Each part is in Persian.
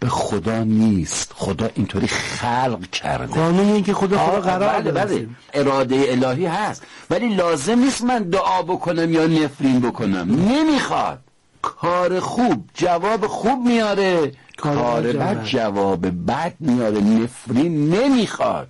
خدا نیست، خدا اینطوری خلق کرده. قانون این که خدا قرار داده. بله اراده الهی هست، ولی لازم نیست من دعا بکنم یا نفرین بکنم. نمیخواد. کار خوب جواب خوب میاره، کار بد جواب بد میاره. نفرین نمیخواد،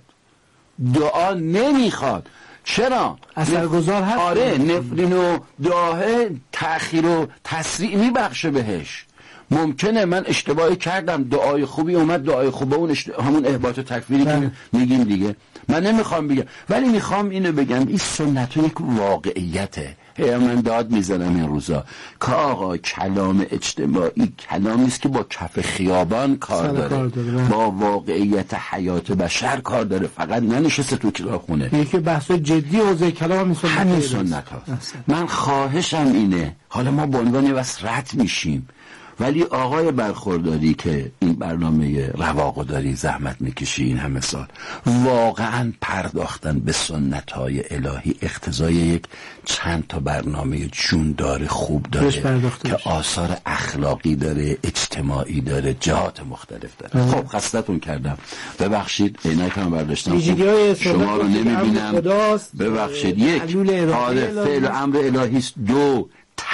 دعا نمیخواد. چرا؟ اثرگذار هست. آره، نفرین و دعا تأخیر و تسریع میبخشه بهش. ممکنه من اشتباهی کردم، دعای خوبی اومد، دعای خوبه اون همون احباط و تکفیری که میگیم دیگه. من نمیخوام بگم، ولی میخوام اینو بگم این سنت یک واقعیته. من داد میزنم این روزا که آقا کلام اجتماعی کلامی است که با کف خیابان کار داره، با واقعیت حیات بشر کار داره، فقط ننشسته تو کتابخونه. یکی بحث جدی حوزه کلام همین سنت هاست. من خواهشم اینه، حالا ما به عنوان وسرت میشیم، ولی آقای برخورداری که این برنامه رواقو داری زحمت میکشی این همه سال، واقعا پرداختن به سنت‌های الهی اقتضای یک چند تا برنامه جوندار خوب داره که آثار اخلاقی داره، اجتماعی داره، جهات مختلف داره. خب خستتون کردم، ببخشید عینکم برداشتم شما رو نمیبینم، ببخشید. یک، فعل امر الهی است. دو،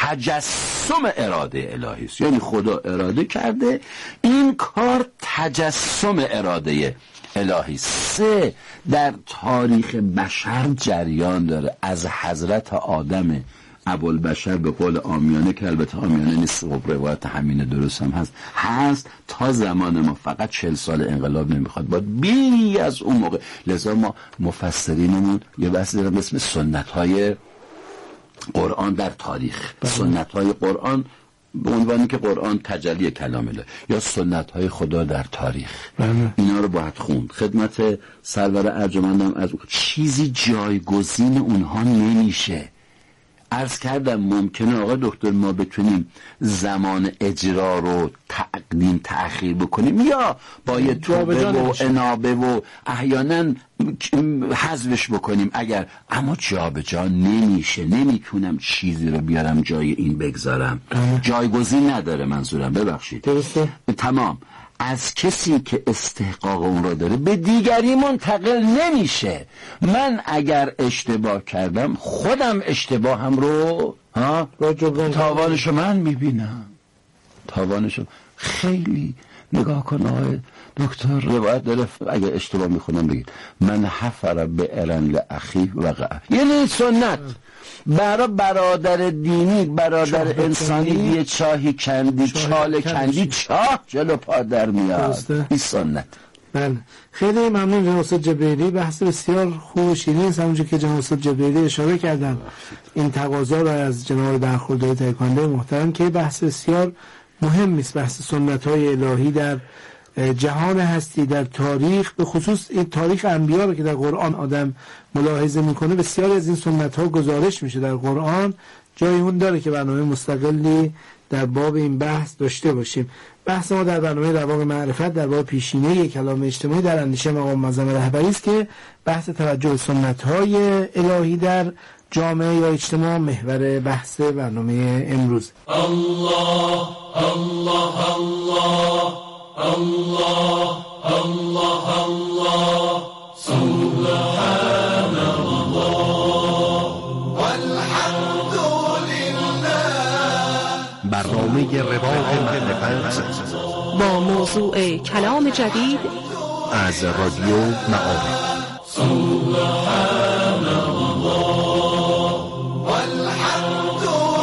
تجسم اراده الهی است، یعنی خدا اراده کرده این کار تجسم اراده الهی است. سه، در تاریخ بشر جریان داره از حضرت آدم ابوالبشر به قول عامیانه که البته عامیانه نیست، روایت همینه، درست هم هست تا زمان ما. فقط 40 سال انقلاب نمیخواد، باید بی از اون موقع. لذا ما مفسرینمون یه بحثی دارن به اسم سنت‌های قرآن در تاریخ. سنت‌های قرآن به عنوانی که قرآن تجلی کلام الهی یا سنت‌های خدا در تاریخ، اینا رو باید خوند. خدمت سرور ارجمندم از چیزی جایگزین اونها نمیشه. عرض کردم ممکنه آقا دکتر ما بتونیم زمان اجرا رو تقدیم تأخیر بکنیم یا با یه توبه و انابه و احیانا حذفش بکنیم اگر، اما جابجا نمیشه. نمیتونم چیزی رو بیارم جای این بگذارم، جایگزین نداره. منظورم ببخشید درسته؟ تمام. از کسی که استحقاق اون رو داره به دیگری منتقل نمیشه. من اگر اشتباه کردم خودم اشتباهم رو تاوانشو من میبینم، تاوانشو. خیلی نگاه کن آقای دکتر، روایت داره اگر اشتباه میخونم بگید من حفر به ارن لأخی وقع، یعنی سنت برای برادر دینی، برادر انسانی یه چاهی کندی، چاله کندی، چاه جلو پا در میاد. این سنت. بله، خیلی ممنون جناب استاد جبریلی. بحث بسیار خوب و شیرین است. همونجور که جناب استاد جبریلی اشاره کردن این تقاضا را از جناب برخورداری تکانده محترم که بحث بسیار مهم است، بحث سنت‌های الهی در جهان هستی، در تاریخ، به خصوص این تاریخ انبیا رو که در قرآن آدم ملاحظه میکنه. بسیاری از این سنت‌ها گزارش میشه در قرآن، جای اون داره که برنامه مستقلی در باب این بحث داشته باشیم. بحث ما در برنامه رواق معرفت در باب پیشینه کلام اجتماعی در اندیشه مقام معظم رهبری است که بحث توجه سنت‌های الهی در جامعه یا اجتماع محور بحث برنامه امروز. الله الله الله الله الله الله سبحان الله والحمد لله. برنامه رواق معرفت با موضوع کلام جدید از رادیو معارف. سبحان الله والحمد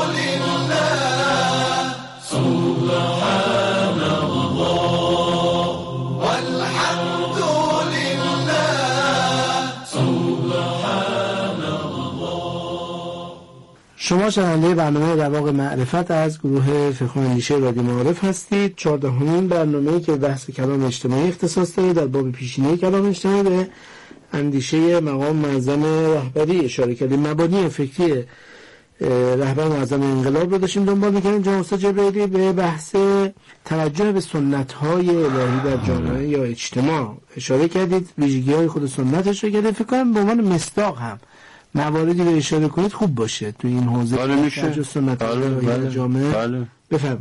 لله. سبحان الله والحمد لله. سبحان الله. شما شنونده برنامه رواق معرفت از گروه فقه و اندیشه رادیو معارف هستید. 14مین برنامه‌ای که بحث کلام اجتماعی اختصاص داره در باب پیشینه کلام اجتماعی به اندیشه مقام معظم رهبری اشاره کردیم. مبانی فکری رهبر معظم انقلاب رو داشتیم دنبال می‌کردیم. جناب استاد جبریلی به بحث توجه به سنت‌های الهی در جامعه یا اجتماع اشاره کردید، ویژگی‌های خود سنت اشاره کردید. فکر کنم به عنوان مصداق هم مواردی رو اشاره کنید خوب باشه تو این حوزه. میشه سنت الهی در جامعه. بفرمایید.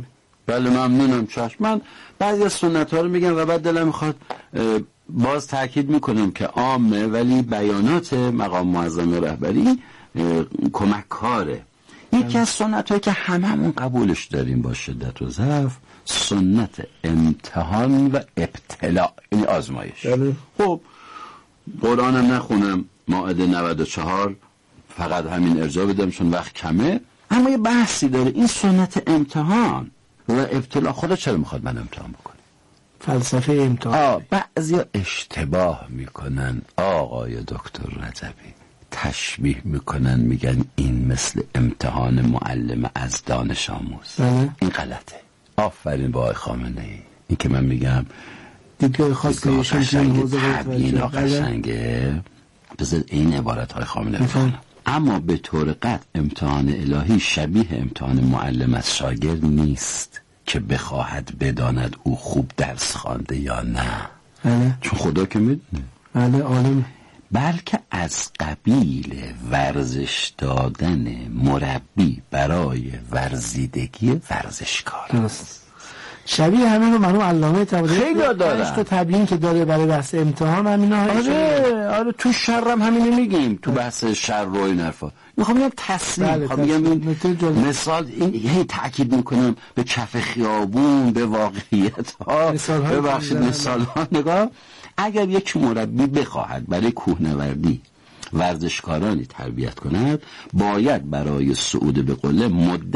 بله ممنونم، چشم. من بعضی از سنت ها رو میگم و بعد دلم میخواد باز تاکید میکنم که عامه ولی بیانات مقام معظم رهبری کمک کاره. یکی از سنت هایی که هممون قبولش داریم با شدت و ضعف، سنت امتحان و ابتلا، این آزمایش. خب قرآنم نخونم، مائده 94 فقط همین ارجاع بدم چون وقت کمه، اما یه بحثی داره این سنت امتحان و ابتلا. خدا چرا میخواد من امتحان بکنه؟ فلسفه امتحان. بعضی اشتباه میکنن آقای دکتر رجبی، تشبیه میکنن میگن این مثل امتحان معلم از دانش آموز. این غلطه. آفرین با آقای خامنه‌ای. این که من میگم دیگه خاصی قشنگه، تبیین قشنگه، بذار این عبارت های خامنه بخونم. اما به طور قطع امتحان الهی شبیه امتحان معلم از شاگرد نیست که بخواهد بداند او خوب درس خوانده یا نه. چون خدا که میدونه. عالم. بلکه از قبیل ورزش دادن مربی برای ورزیدگی ورزشکار. درست. شبیه همین رو منو علامه طباطبایی خیلی داره. تو تبیین که داره برای بحث امتحان همینا. آره تو شرم همینو میگیم، تو بحث شر و این حرفا. میخوام بگم تصمیم، میخوام بگم این مثال، این هی تاکید میکنم به کف خیابون، به واقعیت ها، ببخشید مثال ها. نگاه، اگر یک مربی بخواهد برای کوهنوردی ورزشکارانی تربیت کند، باید برای صعود به قله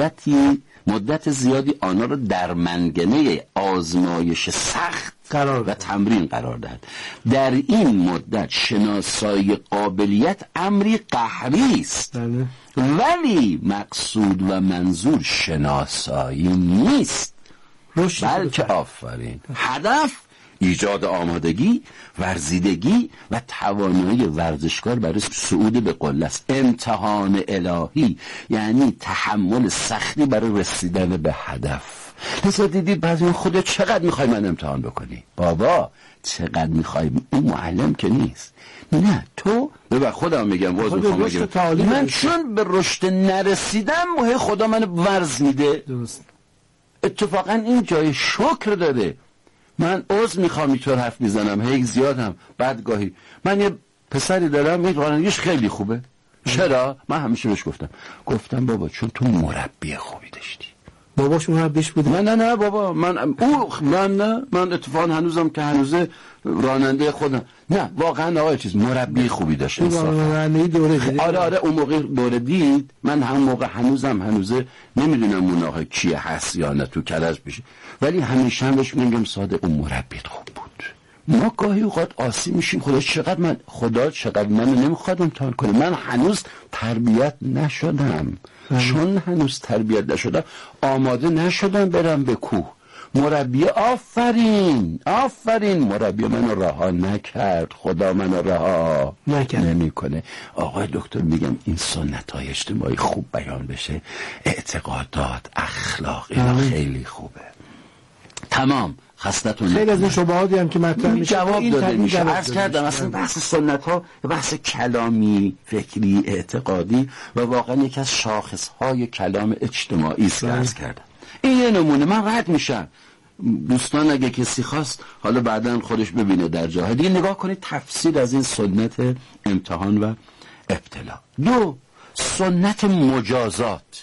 مدت زیادی آنها را در منگنه آزمایش سخت و تمرین قرار دهد. در این مدت شناسایی قابلیت امری قهری است، ولی مقصود و منظور شناسایی نیست، بلکه آفرین هدف ایجاد آمادگی، ورزیدگی و توانایی ورزشکار برای صعود به قله است. امتحان الهی یعنی تحمل سختی برای رسیدن به هدف. لذا دیدید بعضی خودت چقدر میخوای من امتحان بکنی؟ بابا چقدر میخوای؟ این معلم که نیست. نه تو ببر خودم میگم، من چون به رشد نرسیدم خدا من ورز میده. درست. اتفاقا این جای شکر داره. من عذر میخوام اینطور حرف میزنم، هی زیادم بدگاهی. من یه پسری دارم این رانندگیش خیلی خوبه. چرا؟ من همیشه بهش گفتم بابا چون تو مربی خوبی داشتی. باباش مربیش بوده؟ نه بابا من اتفاقا هنوزم که هنوزه راننده خودم. نه واقعا آقای چیز مربی خوبی داشت. رانندگی دوره دید. آره اون موقع دوره دید. من همون موقع هنوزه نمیدونم اون آقا کیه هست یا نه، تو کلش بشه، ولی همیشه هم بهش میگم صادق اون مربیت خوب بود. ما گاهی اوقات آسی میشیم خدا چقدر منو نمیخواد امتحان کنه. من هنوز تربیت نشدم. چون هنوز تربیت نشدم آماده نشدم برم به کوه. مربی آفرین مربی منو رها نکرد. خدا منو رها نمیکنه. آقای دکتر میگم این سنت‌های اجتماعی خوب بیان بشه، اعتقادات، اخلاق، اینا خیلی خوبه. تمام. خستتون خیلی از این شبهاتی هم که مطرح میشه جواب داده میشه. عرض کردم اصلا بحث سنت ها بحث کلامی، فکری، اعتقادی و واقعا یکی از شاخصهای کلام اجتماعی است که عرض کردم. این یه نمونه. من رد میشم. دوستان اگه کسی خواست حالا بعداً خودش ببینه در جاها دیگه نگاه کنید تفسیر از این سنت امتحان و ابتلا. 2. سنت مجازات.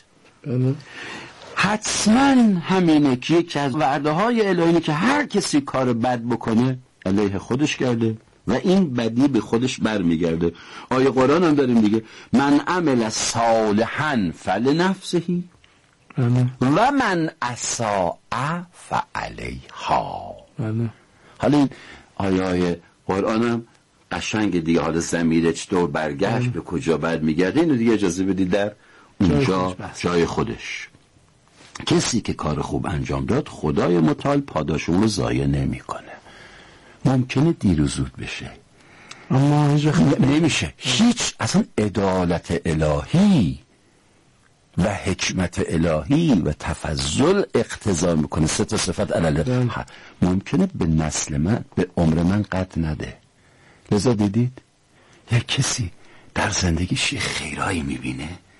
حتما همینه که یکی از وعده های الهی که هر کسی کار بد بکنه علیه خودش کرده و این بدی به خودش برمیگرده. آیه قرآن هم داریم دیگه، من عمل صالحا فلنفسه و من اساء فعلیها. حالا این آیه قرآن هم قشنگ دیگه. حالا ضمیر چطور برگشت به کجا برمیگرده اینو دیگه اجازه بدید در اونجا جای خودش. کسی که کار خوب انجام داد خدای متعال پاداش اون رو ضایع نمیکنه. ممکنه دیر و زود بشه اما نمیشه. هیچ اصلا عدالت الهی و حکمت الهی و تفضل اقتضا میکنه 3 صفت علل. ممکنه به نسل من، به عمر من قطع نده. لذا دیدید یک کسی در زندگیش خیرایی میبینه،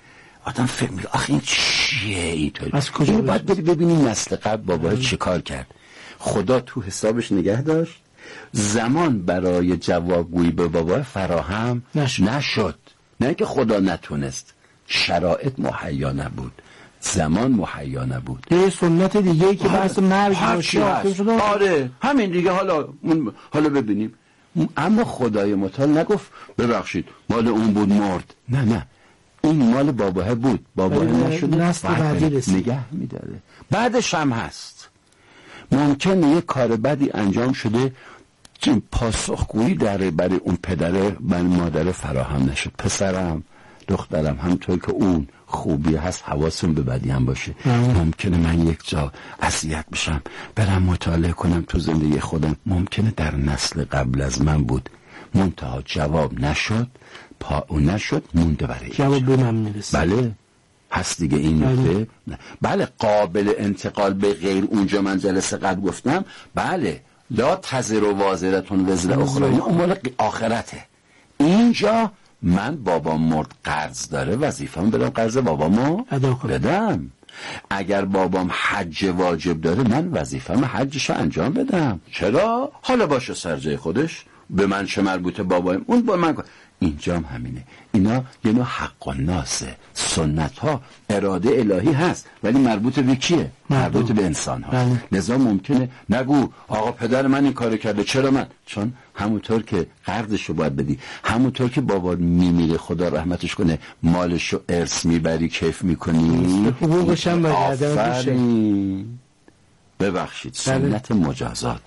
آدم فکر میگه آخه این چیه اینطوری؟ از کجا اینو باید ببینیم نسل قبل بابا چه کار کرد. خدا تو حسابش نگه داشت، زمان برای جوابگویی به بابا فراهم نشد. نه که خدا نتونست، شرایط مهیا نبود، زمان مهیا نبود. یه سنت دیگه ای که بحث مرگ باشه. آره همین دیگه. حالا ببینیم. اما خدای متعال نگفت ببخشید مال اون بود مرد. نه این مال باباه بود، باباه نشده، نسل بعدی رسید نگه میداره. بعدش هم هست ممکنه یه کار بدی انجام شده، پاسخگویی برای اون پدره برای مادر فراهم نشد. پسرم دخترم همونطور که اون خوبی هست حواسون به بدی هم باشه. ممکنه من یک جا اذیت بشم، برم مطالعه کنم تو زندگی خودم، ممکنه در نسل قبل از من بود، منتها جواب نشد، اون نشد، مونده برای جواب به من میرسه. بله هست دیگه این نکته. بله قابل انتقال به غیر. اونجا من جلسه قبل گفتم بله لا تزر و وازرتون وزر اخرى، اون مال آخرته. اینجا من بابا مرد قرض داره، وظیفه‌ام بدم قرض بابامو بدم. اگر بابام حج واجب داره من وظیفه‌ام حجشو انجام بدم. چرا؟ حالا باشه سر جای خودش، به من چه مربوطه بابایم، اون با من. اینجا هم همینه. اینا یه نوع حق و ناسه، سنت ها، اراده الهی هست ولی مربوط به کیه؟ مربوط به انسان ها. لذا ممکنه نگو آقا پدر من این کار کرده چرا من؟ چون همونطور که قرضشو باید بدی، همونطور که بابا میمیره خدا رحمتش کنه مالشو ارث میبری کیف میکنی، حقوقش هم باید. ببخشید سنت مجازات،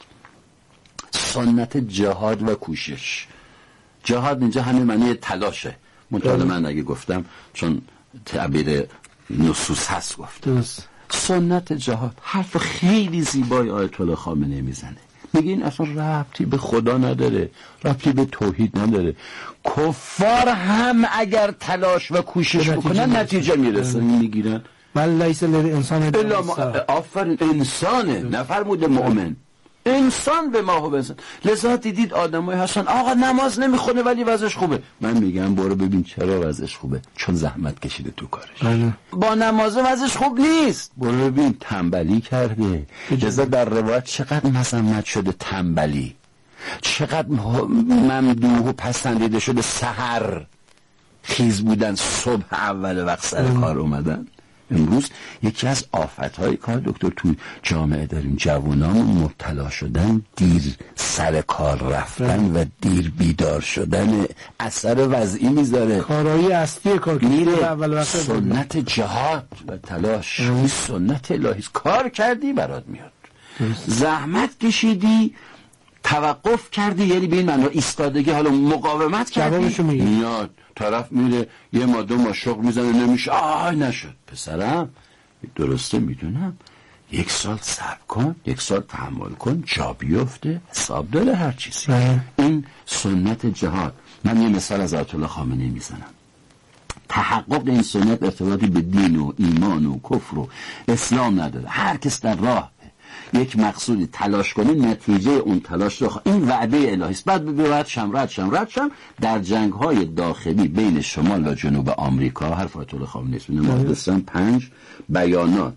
سنت جهاد و کوشش. جهاد اینجا همین معنی تلاشه. مطالعه من اگه گفتم چون تعبیر نصوص هست گفتم. سنت جهاد حرف خیلی زیبای آیت الله خامنه‌ای میزنه. میگه این اصلا ربطی به خدا نداره، ربطی به توحید نداره. کفار هم اگر تلاش و کوشش بکنن نتیجه میرسن، میگیرن. ولی لیس للانسان آفرین انسانه، نفرموده مؤمن. انسان به ما و انسان. لذا دیدید آدمایی هستن آقا نماز نمیخونه ولی وضعش خوبه. من میگم برو ببین چرا وضعش خوبه، چون زحمت کشیده تو کارش. با نماز وضعش خوب نیست، برو ببین تنبلی کرده. لذا در روایت چقدر مذمت شده تنبلی، چقدر ممدوح و پسندیده شده سحر خیز بودن، صبح اول وقت سر کار اومدن. امروز یکی از آفت‌های کار دکتر توی جامعه داریم، جوانان مبتلا شدن، دیر سر کار رفتن و دیر بیدار شدن، اثر وضعی میذاره. کارایی اصلی کار میره اول وقت. سنت جهاد و تلاش این سنت الهی، کار کردی برات میاد، زحمت کشیدی توقف کردی، یعنی به این معنی ایستادگی، حالا مقاومت کردی میاد. طرف میره یه ما دو ما شغل میزنه نمیشه، نشد. پسرم درسته میدونم، 1 سال صبر کن، 1 سال تحمل کن، جا بیفته، حساب داره هر چیزی. این سنت جهاد. من یه مثال از آیت الله خامنه‌ای میزنم. تحقق این سنت ارتباطی به دین و ایمان و کفر و اسلام نداره. هر کس در راه یک مقصودی تلاش کنه نتیجه اون تلاش رو این وعده الهی است. بعد به رد شم در جنگ‌های داخلی بین شمال و جنوب آمریکا، حرف آیت الله خامنه‌ای است، مقدسان 5 بیانات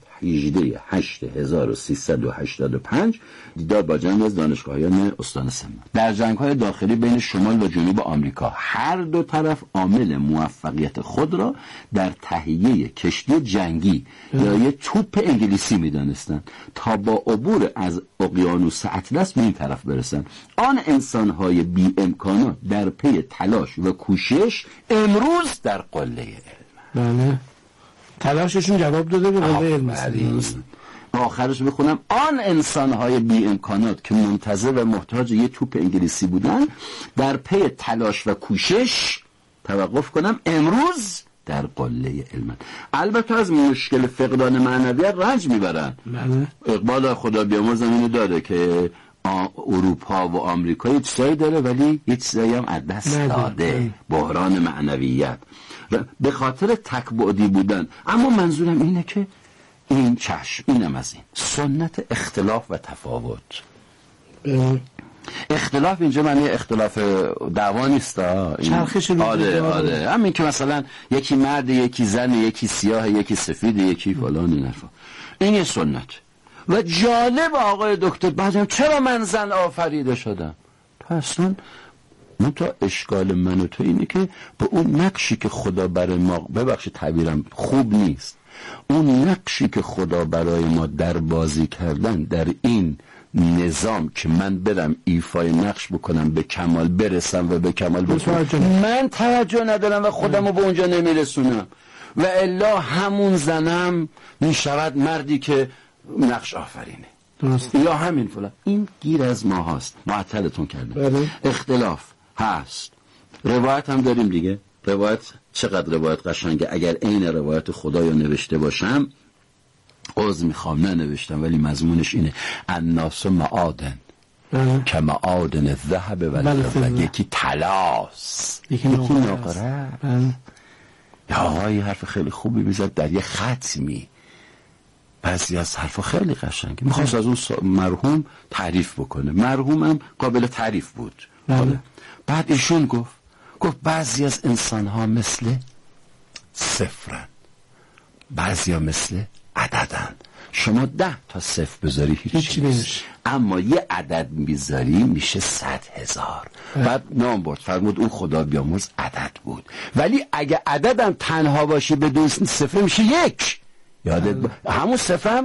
18/8385 دیدار با جنگ از دانشگاهیان استان سمنان. در جنگ‌های داخلی بین شمال و جنوب آمریکا هر دو طرف عامل موفقیت خود را در تهیه کشتی جنگی یا یک توپ انگلیسی می‌دانستند تا با عبور از اقیانوس اطلس به این طرف برسند. آن انسان‌های بی امکانات در پی تلاش و کوشش امروز در قله علم. بله. تلاششون جواب داده به قله علم. آخرش بخونم آن انسان‌های بی امکانات که منتظر و محتاج یه توپ انگلیسی بودن در پی تلاش و کوشش توقف کنم امروز در قله علم. البته از مشکل فقدان معنویت رنج میبرن. اقبال خدا بیامرزم اینو داره که اروپا و آمریکا یه چیزایی داره ولی یه چیزایی هم از دست داده، بحران معنویت به خاطر تکبعدی بودن. اما منظورم اینه که این چشم، اینم از این سنت اختلاف و تفاوت. اختلاف اینجا معنی اختلاف دعوا نیست. چرخش رو آره همین که مثلا یکی مرد، یکی زن، یکی سیاه، یکی سفید، یکی فلان، این حرفا. این یه سنت. و جالب آقای دکتر بعدم چرا من زن آفریده شدم؟ اصلا من تا اشکال من و تو اینه که به اون نقشی که خدا برای ما، ببخشید تعبیرم خوب نیست، اون نقشی که خدا برای ما در بازی کردن در این نظام که من برم ایفای نقش بکنم، به کمال برسم و به کمال برسم، من توجه ندارم و خودم رو به اونجا نمیرسونم و الا همون زنم میشود مردی که نقش آفرینه درست. یا همین فلان. این گیر از ما هست، معطلتون کردیم. اختلاف هست، روایت هم داریم دیگه. روایت چقدر روایت قشنگه. اگر عین روایت خدا یا نوشته باشم، عذر میخوام ننوشتم ولی مضمونش اینه: الناس معادن که معادن الذهب و الفضه. یکی طلاست، یکی نقره. یا آقای حرف خیلی خوبی میزد در یه ختمی. بعضی از حرفا خیلی قشنگه. میخواست از اون مرحوم تعریف بکنه. مرحومم قابل تعریف بود. بعد ایشون گفت بعضی از انسان ها مثل صفرن، بعضی ها مثل عددن. شما 10 تا صفر بذاری هیچی نیست، اما یه عدد میذاری میشه 100,000. بعد نام برد، فرمود اون خدا بیامرز عدد بود، ولی اگه عددم تنها باشه بدون صفر میشه 1. یادت همون صفرم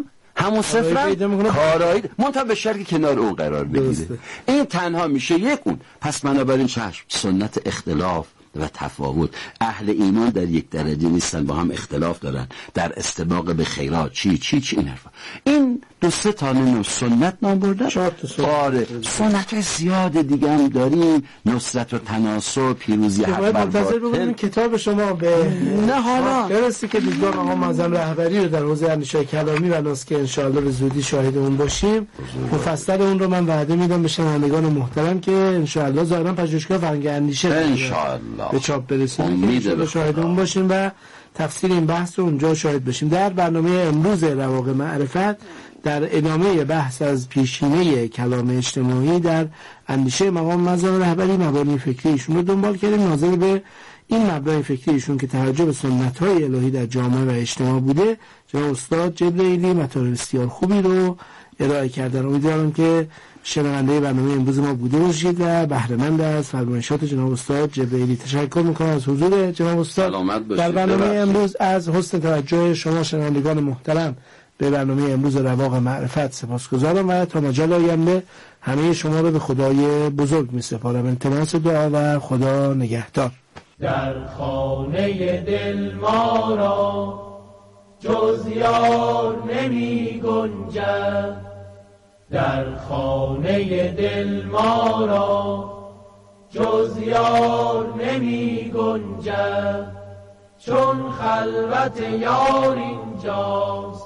کارایی منتها به شرطی کنار اون قرار بگیره. این تنها میشه 1 اون. پس بنابراین چشم، سنت اختلاف و تفاوت. اهل ایمان در یک درجه نیستن، با هم اختلاف دارن در استباق به خیرات، چی این حرفا. این 2-3 تا سنت نام بردن. آره سنت زیاد دیگه هم داریم، نصرت و تناسب، پیروزی حق بر باطل. کتاب شما به نه حالا درسته که دیدگاه آقا معظم رهبری رو در حوزه اندیشه کلامی و ناس که انشاءالله به زودی شاهد اون باشیم، مفصل اون رو من وعده میدم به شنوندگان محترم که انشاءالله ظاهرا پژوهشگاه فرهنگ اندیشه انشاءالله به چاپ برسونیم که شاهد اون باشیم و تفسیر این بحث رو اونجا شاهد باشیم. در برنامه امروز رواق معرفت، در ادامه بحث از پیشینه کلام اجتماعی در اندیشه مقام معظم رهبری، مبانی فکری ایشون رو دنبال کردیم. ناظر به این مبانی فکری ایشون که توجه به سنت‌های الهی در جامعه و اجتماع بوده، جناب استاد جبرئیلی مطالب بسیار خوبی رو ارائه کردن. امیدوارم که شنونده برنامه امروز ما بوده باشید و بهره مند از فرمایشات جناب استاد جبرئیلی. تشکر می‌کنم از حضور جناب استاد در برنامه امروز، از حسن توجه شما شنوندگان محترم به برنامه امروز رواق معرفت سپاسگزارم و تا مجال آینده همه شما رو به خدای بزرگ می‌سپارم. التماس دعا و خدا نگهدار. در خانه دل ما را جز یار نمی گنجد، در خانه دل ما را جز یار نمی گنجد، چون خلوت یار اینجاست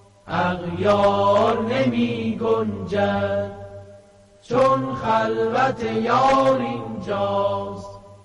اغیار نمی گنجد، چون خلوت یار اینجاست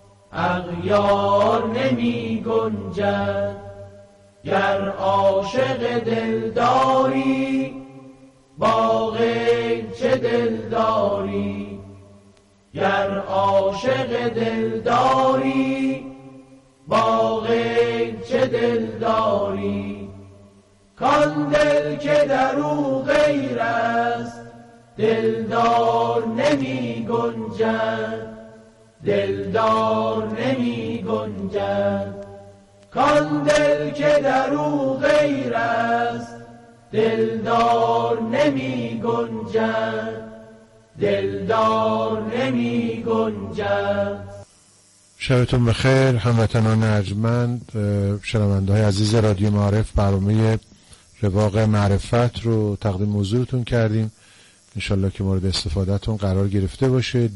اغیار نمی گنجد. گر عاشق دلداری با غیر چه دلداری، گر عاشق دلداری با غیر چه دلداری، کان دل که در او غیر است دلدار نمی گنجد، دلدار نمی گنجد، کان دل که در او غیر است دلدار نمی گنجد، دلدار نمی گنجد. شبتون بخیر هموطنان ارجمند، شنونده‌های عزیز رادیو معارف. برنامه رواق معرفت رو تقدیم حضورتون کردیم، انشالله که مورد استفادهتون قرار گرفته باشه.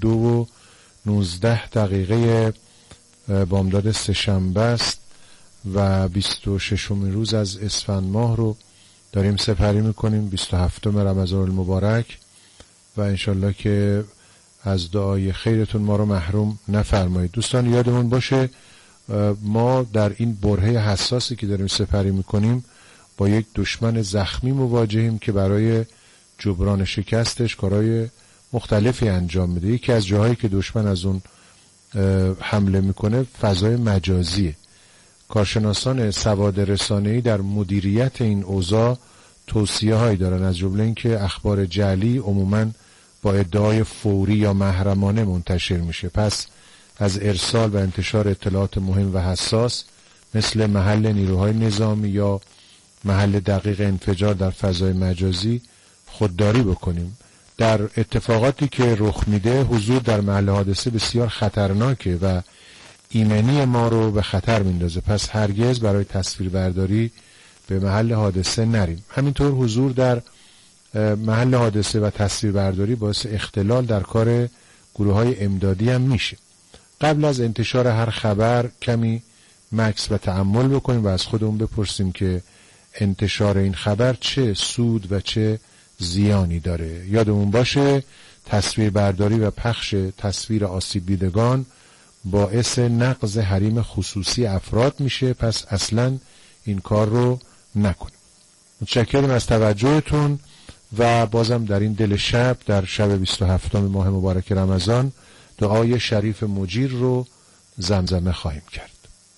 2:19 بامداد سه‌شنبه است و 26مین روز از اسفند ماه رو داریم سپری میکنیم، 27 رمضان المبارک، و انشالله که از دعای خیرتون ما رو محروم نفرمایید. دوستان یادمون باشه ما در این برهه حساسی که داریم سپری میکنیم با یک دشمن زخمی مواجهیم که برای جبران شکستش کارهای مختلفی انجام میده. یکی از جاهایی که دشمن از اون حمله میکنه فضای مجازیه. کارشناسان سواد رسانه‌ای در مدیریت این اوضاع توصیه هایی دارن، از جمله اینکه اخبار جعلی عموماً با ادعای فوری یا محرمانه منتشر میشه. پس از ارسال و انتشار اطلاعات مهم و حساس مثل محل نیروهای نظامی یا محل دقیق انفجار در فضای مجازی خودداری بکنیم. در اتفاقاتی که رخ میده حضور در محل حادثه بسیار خطرناکه و ایمنی ما رو به خطر میندازه. پس هرگز برای تصویربرداری به محل حادثه نریم. همینطور حضور در محل حادثه و تصویربرداری باعث اختلال در کار گروه‌های امدادی هم میشه. قبل از انتشار هر خبر کمی مکث و تأمل بکنیم و از خودمون بپرسیم که انتشار این خبر چه سود و چه زیانی داره. یادمون باشه تصویربرداری و پخش تصویر آسیب دیدگان باعث نقض حریم خصوصی افراد میشه. پس اصلا این کار رو نکنیم. متشکرم از توجهتون و بازم در این دل شب، در شب 27 ماه مبارک رمضان، دعای شریف مجیر رو زمزمه خواهیم کرد.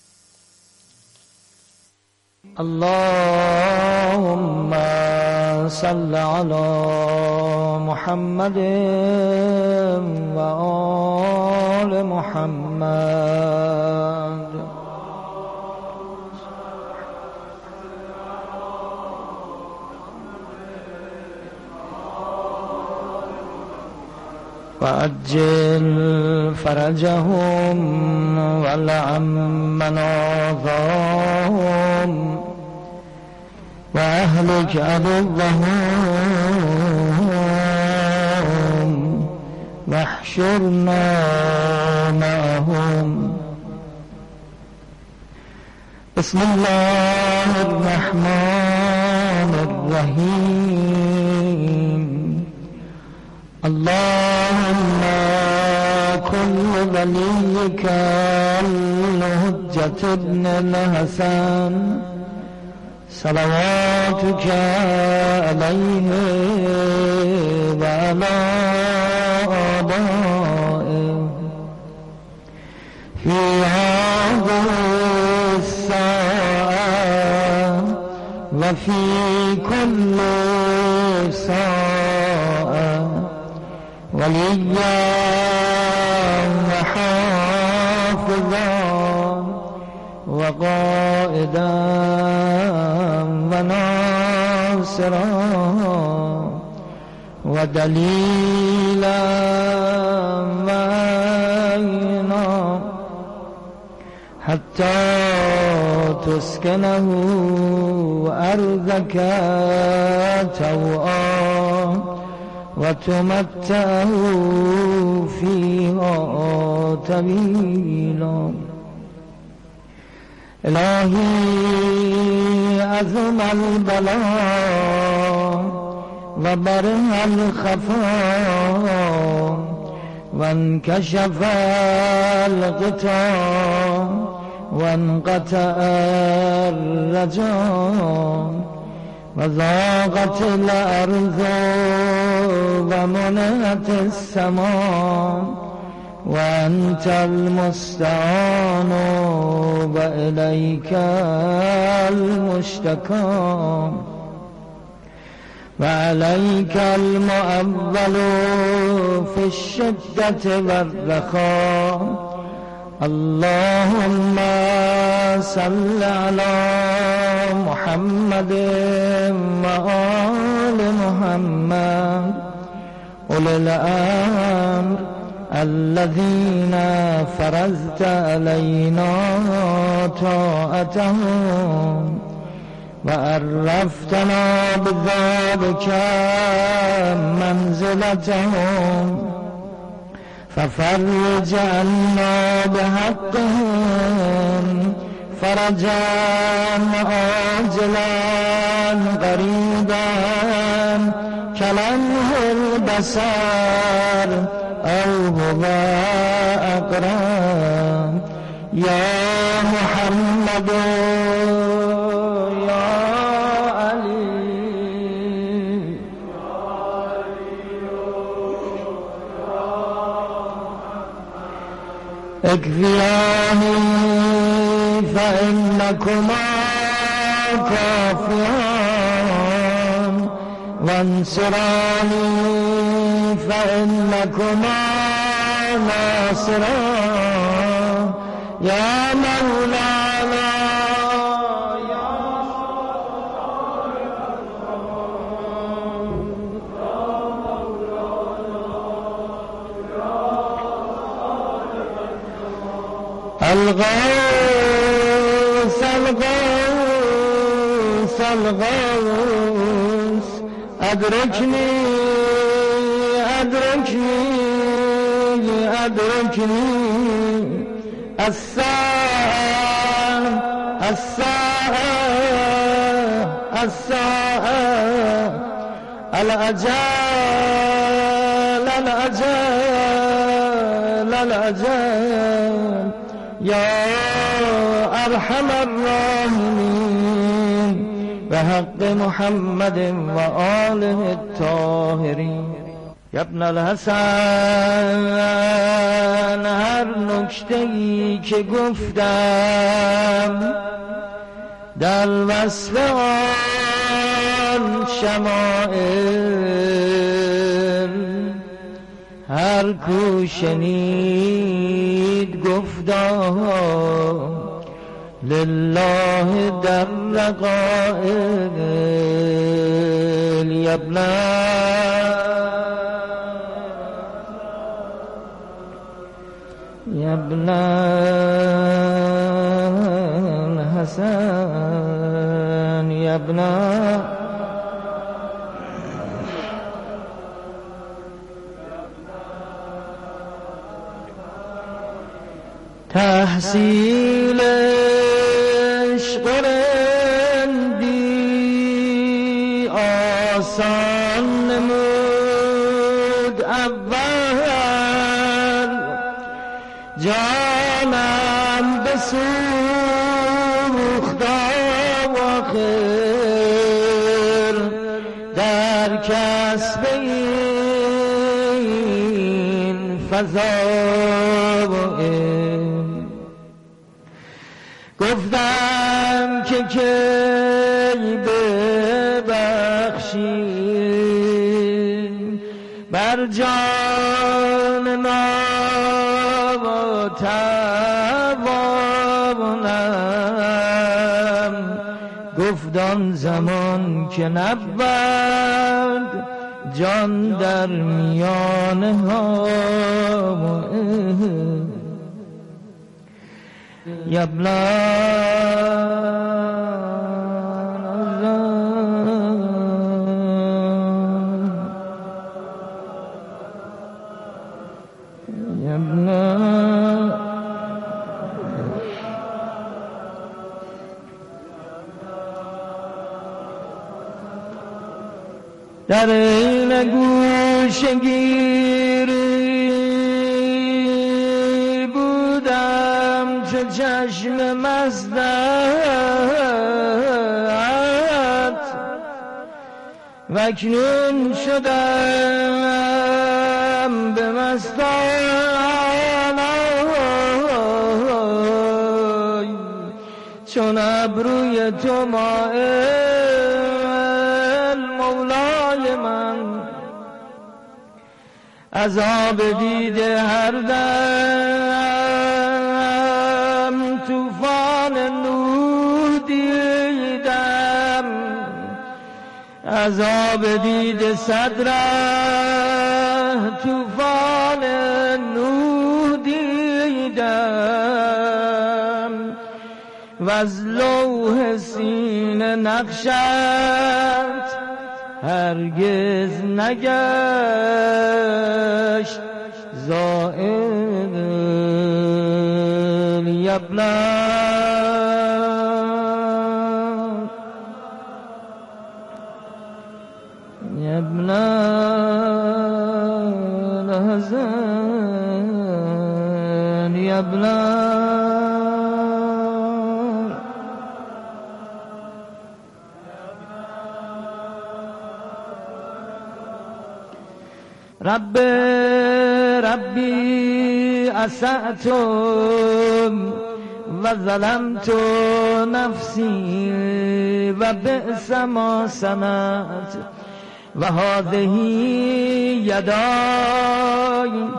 اللهم صل علی محمد و آل محمد. وعجل فرجهم ولعم مناظرهم وأهلك عدوهم واحشرنا معهم. بسم الله الرحمن الرحيم. اللهم كل وليك الحجة ابن الحسن صلواتك عليه وعلى آبائه في هذه الساعة وفي كل ساعة وليا وحافظا وقائدا وناصرا ودليلا معينا حتى تسكنه أرضك توعا وتمتعه فيها طويلا. إلهي عظم البلاء وبرع الخفاء وانكشف الغطاء وانقطع الرجاء وضاقت الأرض ومنعت السماء وأنت المستعان وإليك المشتكى وعليك المؤول في الشدة والرخاء. اللهم صل على محمد وآل محمد أولي الأمر الذين فرضت علينا طاعتهم وعرفتنا بذلك منزلتهم ففرج عنا بحقهم فرجا عاجلا قريبا كلمح البصر أو هو أقرب. يا محمد يا علي اکفیانی فإنکما کافیان وانصرانی فإنکما ناصران یا مولانا الغوث الغوث الغوث أدركني أدركني أدركني الساعة الساعة الساعة الأجل الأجل الأجل يا أرحم الراحمين بحق محمد وآله الطاهرين يا ابن الحسن هر نکته‌ای که گفتم در وصف آن شمائل هر کو شنید گفتا لله در رقائل یا ابن الحسن یا ابن تحصیل عشق رندی آسان نمود اول جانم بسوخت آخر در کسب این فضا گفتم که کی ببخشی بر جان ما توانم گفتم زمان که نبود جان در میانه ها یا ابن یا ابن در این گوشگیری بودم چه چشم مستت و اکنون شدم به مستانه چون ابروی تو مائل مولای من عذاب دیده هر دم طوفان نور دیدم عذاب دیده صدره طوفان نور دیدم و از لوح سینه نقشت هرگز نگشت زائل یا ابن الحسن یا ابن ربي اسأت و ظلمت نفسی و بئس ما صنعت و هذه یدای